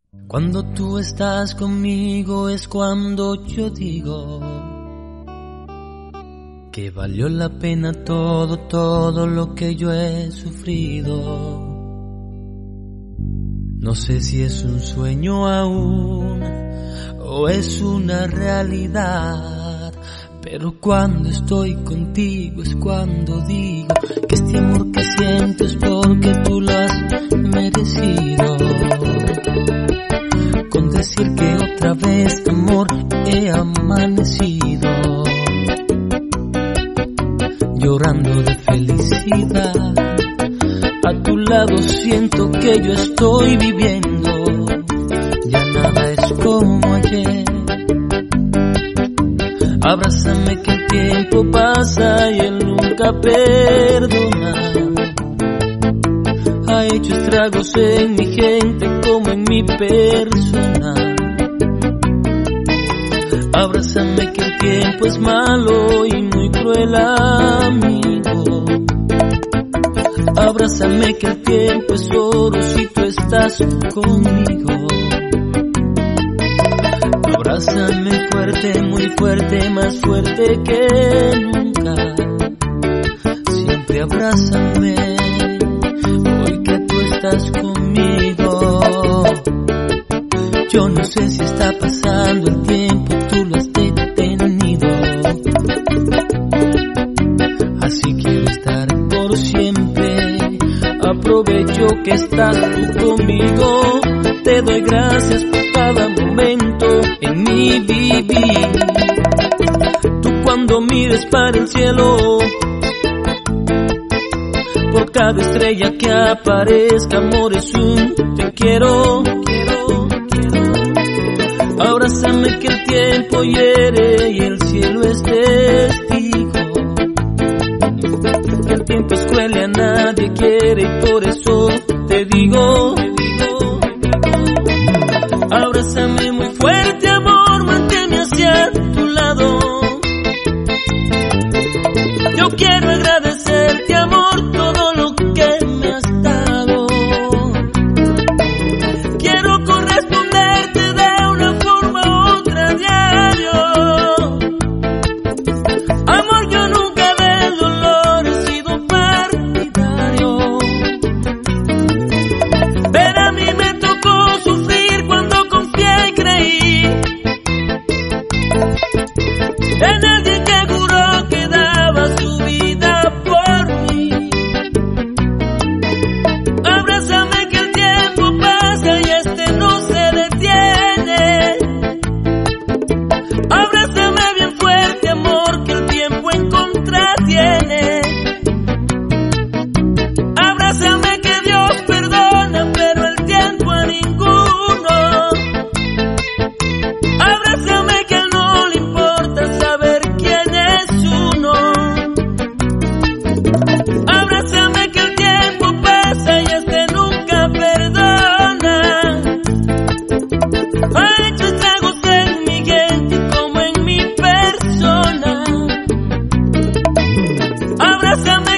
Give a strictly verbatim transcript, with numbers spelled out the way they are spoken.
Cuando tú estás conmigo es cuando yo digo que valió la pena todo, todo lo que yo he sufrido. No sé si es un sueño aún o es una realidad, pero cuando estoy contigo es cuando digo que este amor que siento es porque tú lo has merecido. Con decir que otra vez, amor, he amanecido llorando de felicidad. A tu lado siento que yo estoy viviendo, ya nada es como ayer. Abrázame que el tiempo pasa y él nunca perdona. Ha hecho estragos en mi gente como en mi persona. Abrázame que el tiempo es malo y muy cruel amigo. Abrázame que el tiempo es oro si tú estás conmigo. Abrázame fuerte, muy fuerte, más fuerte que nunca. Siempre abrázame, hoy que tú estás conmigo. Yo no sé si está pasando el tiempo, tú lo has detenido. Así quiero estar por siempre. Aprovecho que estás tú conmigo. Te doy gracias por cada momento en mi vivir. Tú cuando mires para el cielo, por cada estrella que aparezca, amor, es un te quiero. Abrázame que el tiempo hiere y el cielo es testigo. El tiempo es cruel y a nadie quiere y por eso te digo. Abrázame muy fuerte, amor, manténme hacia tu lado. Yo quiero agradecerte, amor, todo lo que me has dado. Quiero corresponderte de una forma u otra diario. Amor, yo nunca del dolor he sido partidario, pero a mí me tocó sufrir cuando confié y creí en alguien que juró que daba su vida por mí. Abrázame que el tiempo pasa y este no se detiene. Abrázame bien fuerte, amor, que el tiempo en contra tiene. Abrázame que Dios perdona, pero el tiempo a ninguno. Abrázame que a él no le importa saber quién es uno. Abrázame que el tiempo pasa y este nunca perdona. Ha hecho estragos en mi gente como en mi persona. Abrázame